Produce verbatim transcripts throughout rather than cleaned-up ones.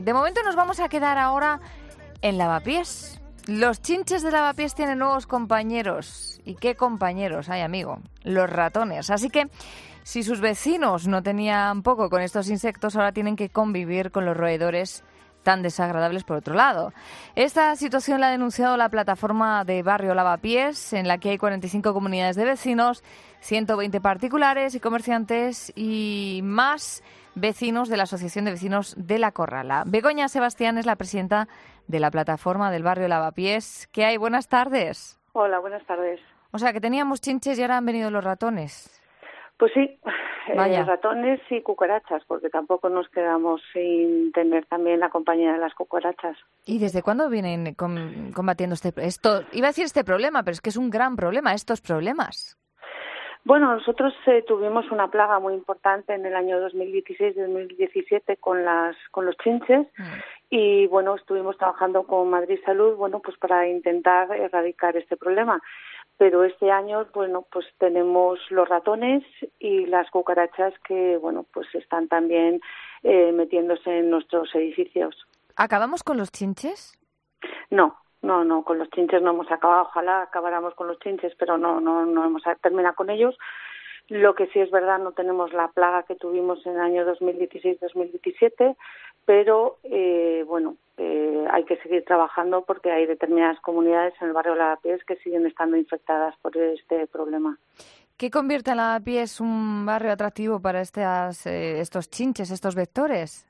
De momento nos vamos a quedar ahora en Lavapiés. Los chinches de Lavapiés tienen nuevos compañeros. ¿Y qué compañeros hay, amigo? Los ratones. Así que si sus vecinos no tenían poco con estos insectos, ahora tienen que convivir con los roedores tan desagradables por otro lado. Esta situación la ha denunciado la plataforma de Barrio Lavapiés, en la que hay cuarenta y cinco comunidades de vecinos, ciento veinte particulares y comerciantes y más vecinos de la Asociación de Vecinos de La Corrala. Begoña Sebastián es la presidenta de la plataforma del Barrio Lavapiés. ¿Qué hay? Buenas tardes. Hola, buenas tardes. O sea, que teníamos chinches y ahora han venido los ratones. Pues sí, Vaya. Eh, ratones y cucarachas, porque tampoco nos quedamos sin tener también la compañía de las cucarachas. ¿Y desde cuándo vienen com- combatiendo este esto? Iba a decir este problema, pero es que es un gran problema, estos problemas. Bueno, nosotros eh, tuvimos una plaga muy importante en el año dos mil dieciséis dos mil diecisiete con las con los chinches mm. y bueno, estuvimos trabajando con Madrid Salud, bueno, pues para intentar erradicar este problema. Pero este año, bueno, pues tenemos los ratones y las cucarachas que, bueno, pues están también eh, metiéndose en nuestros edificios. ¿Acabamos con los chinches? No, no, no, con los chinches no hemos acabado. Ojalá acabáramos con los chinches, pero no, no, no hemos terminado con ellos. Lo que sí es verdad, no tenemos la plaga que tuvimos en el año dos mil dieciséis dos mil diecisiete, pero, eh, bueno, eh, hay que seguir trabajando porque hay determinadas comunidades en el barrio Lavapiés que siguen estando infectadas por este problema. ¿Qué convierte a Lavapiés un barrio atractivo para estas, eh, estos chinches, estos vectores?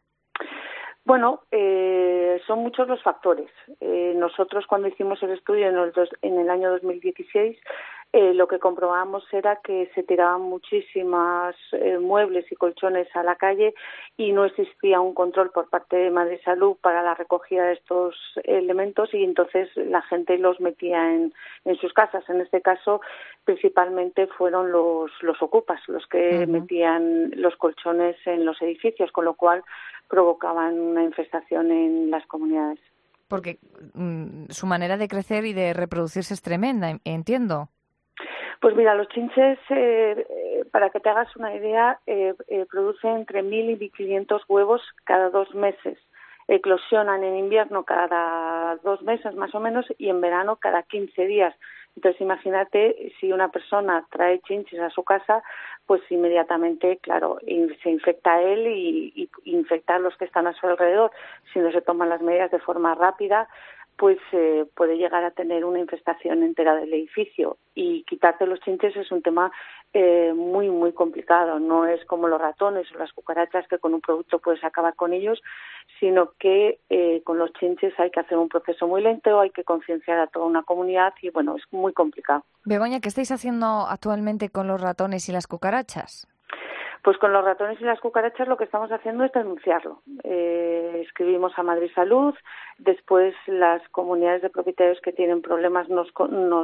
Bueno, eh, son muchos los factores. Eh, nosotros cuando hicimos el estudio en el, dos, en el año dos mil dieciséis, eh, lo que comprobamos era que se tiraban muchísimas eh, muebles y colchones a la calle y no existía un control por parte de Madrid Salud para la recogida de estos elementos y entonces la gente los metía en, en sus casas. En este caso, principalmente fueron los, los ocupas los que uh-huh. metían los colchones en los edificios, con lo cual provocaban una infestación en las comunidades. Porque mm, su manera de crecer y de reproducirse es tremenda, entiendo. Pues mira, los chinches, eh, eh, para que te hagas una idea, eh, eh, producen entre mil y mil quinientos huevos cada dos meses. Eclosionan en invierno cada dos meses más o menos y en verano cada quince días. Entonces, imagínate si una persona trae chinches a su casa, pues inmediatamente, claro, se infecta a él y, y infecta a los que están a su alrededor. Si no se toman las medidas de forma rápida, pues eh, puede llegar a tener una infestación entera del edificio. Y quitarte los chinches es un tema eh, muy, muy complicado. No es como los ratones o las cucarachas que con un producto puedes acabar con ellos, sino que eh, con los chinches hay que hacer un proceso muy lento, hay que concienciar a toda una comunidad y, bueno, es muy complicado. Begoña, ¿qué estáis haciendo actualmente con los ratones y las cucarachas? Pues con los ratones y las cucarachas lo que estamos haciendo es denunciarlo. Eh, escribimos a Madrid Salud, después las comunidades de propietarios que tienen problemas nos, nos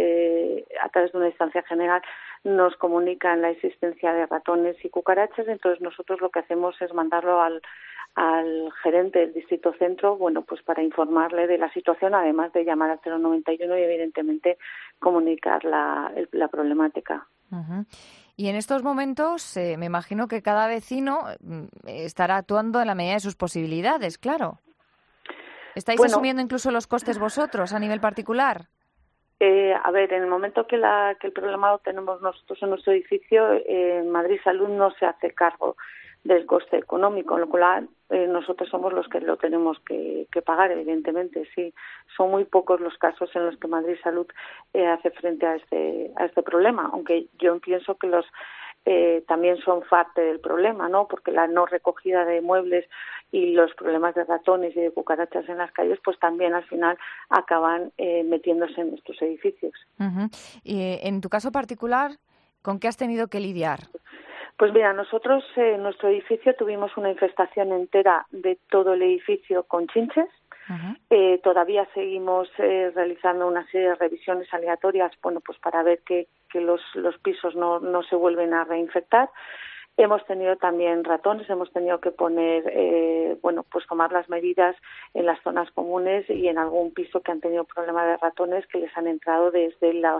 eh, a través de una instancia general nos comunican la existencia de ratones y cucarachas, entonces nosotros lo que hacemos es mandarlo al al gerente del Distrito Centro, bueno, pues para informarle de la situación, además de llamar al cero noventa y uno y evidentemente comunicar la, el, la problemática. Uh-huh. Y en estos momentos eh, me imagino que cada vecino estará actuando en la medida de sus posibilidades, claro. ¿Estáis bueno, asumiendo incluso los costes vosotros a nivel particular? Eh, a ver, en el momento que, la, que el problema lo tenemos nosotros en nuestro edificio, eh, Madrid Salud no se hace cargo del coste económico, lo cual eh, nosotros somos los que lo tenemos que, que pagar, evidentemente, sí. Son muy pocos los casos en los que Madrid Salud eh, hace frente a este a este problema, aunque yo pienso que los eh, también son parte del problema, ¿no? Porque la no recogida de muebles y los problemas de ratones y de cucarachas en las calles, pues también al final acaban eh, metiéndose en nuestros edificios. Uh-huh. Y en tu caso particular, ¿con qué has tenido que lidiar? Pues mira, nosotros eh, en nuestro edificio tuvimos una infestación entera de todo el edificio con chinches. Uh-huh. Eh, todavía seguimos eh, realizando una serie de revisiones aleatorias, bueno, pues para ver que, que los, los pisos no, no se vuelven a reinfectar. Hemos tenido también ratones, hemos tenido que poner, eh, bueno, pues tomar las medidas en las zonas comunes y en algún piso que han tenido problemas de ratones que les han entrado desde los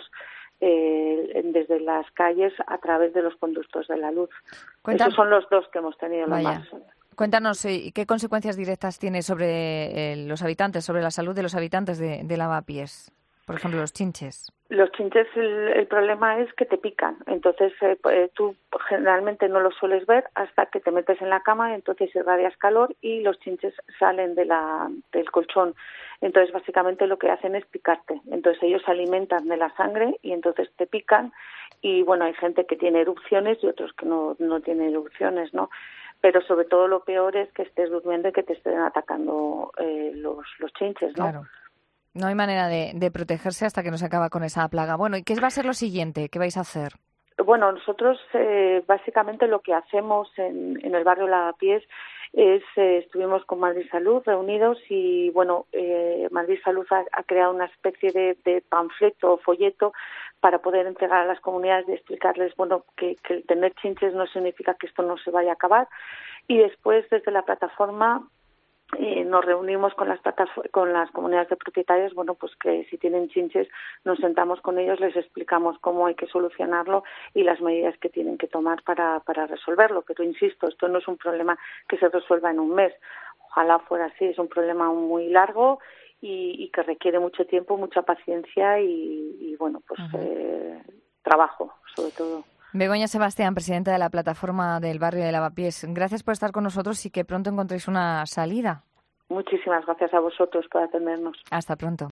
Eh, desde las calles a través de los conductos de la luz. Cuenta... Esos son los dos que hemos tenido. Vaya. Más. Cuéntanos, eh, ¿qué consecuencias directas tiene sobre eh, los habitantes, sobre la salud de los habitantes de, de Lavapiés? Por ejemplo, los chinches. Los chinches, el, el problema es que te pican. Entonces, eh, eh, tú generalmente no los sueles ver hasta que te metes en la cama, entonces irradias calor y los chinches salen de la, del colchón. Entonces, básicamente lo que hacen es picarte. Entonces, ellos se alimentan de la sangre y entonces te pican. Y, bueno, hay gente que tiene erupciones y otros que no, no tienen erupciones, ¿no? Pero sobre todo lo peor es que estés durmiendo y que te estén atacando eh, los, los chinches, ¿no? Claro. No hay manera de, de protegerse hasta que no se acaba con esa plaga. Bueno, ¿y qué va a ser lo siguiente? ¿Qué vais a hacer? Bueno, nosotros eh, básicamente lo que hacemos en, en el barrio Lavapiés es, eh, estuvimos con Madrid Salud reunidos y, bueno, eh, Madrid Salud ha, ha creado una especie de, de panfleto o folleto para poder entregar a las comunidades y explicarles, bueno, que, que el tener chinches no significa que esto no se vaya a acabar. Y después, desde la plataforma, Eh, nos reunimos con las con las comunidades de propietarios, bueno, pues que si tienen chinches nos sentamos con ellos, les explicamos cómo hay que solucionarlo y las medidas que tienen que tomar para, para resolverlo. Pero insisto, esto no es un problema que se resuelva en un mes. Ojalá fuera así, es un problema muy largo y, y que requiere mucho tiempo, mucha paciencia y, y bueno, pues uh-huh. eh, trabajo, sobre todo. Begoña Sebastián, presidenta de la plataforma del barrio de Lavapiés, gracias por estar con nosotros y que pronto encontréis una salida. Muchísimas gracias a vosotros por atendernos. Hasta pronto.